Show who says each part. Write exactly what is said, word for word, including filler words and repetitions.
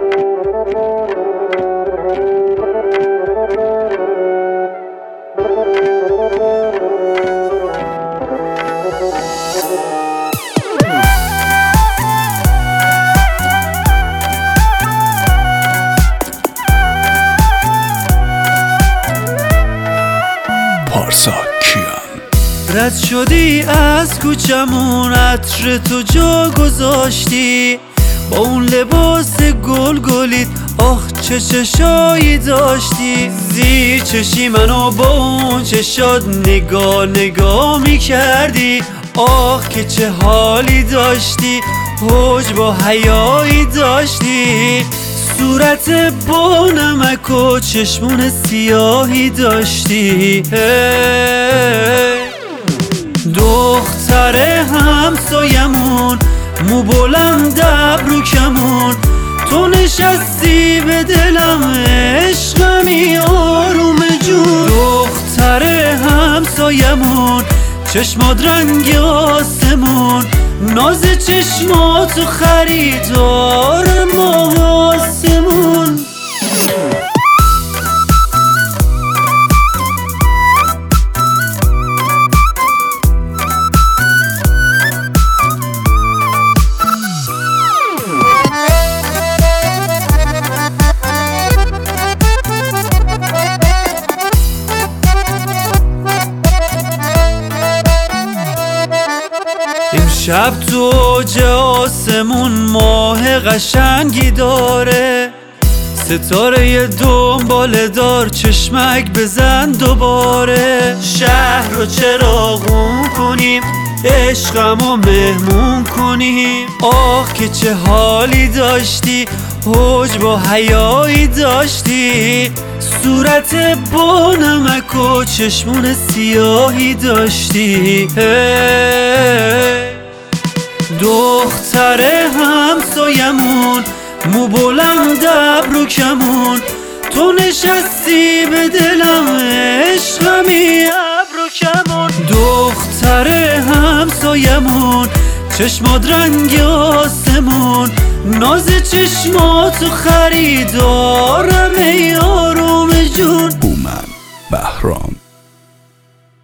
Speaker 1: رد شدی از کوچمون، عطر تو جا گذاشتی با اون لباس گل گلیت. آخ چه چشایی داشتی، زیر چشی منو با اون چشات نگاه نگاه می کردی. آخ که چه حالی داشتی، حج با حیایی داشتی. صورت با نمک و چشمون سیاهی داشتی. دختر همسایمون، مو بلند ابرو کمون، تو نشستی به دلم عشقمی آروم جون. دختر همسایمون، چشمات رنگ آسمون، ناز چشماتو خریدار ما آسمون. شب تو اوج آسمون ماه قشنگی داره، ستاره دنباله دار چشمک بزن دوباره. شهر رو چراغون کنیم، عشقمو مهمون کنیم. آخ که چه حالی داشتی، حج با حیایی داشتی. صورت با نمک و چشمون سیاهی داشتی. دختر همسایمون، مو بلند ابرو کمون، تو نشستی به دلم عشقمی ابرو کمون. دختر همسایمون، چشمات رنگ آسمون، ناز چشماتو خریدارم ای آروم جون.
Speaker 2: هومن بهرام.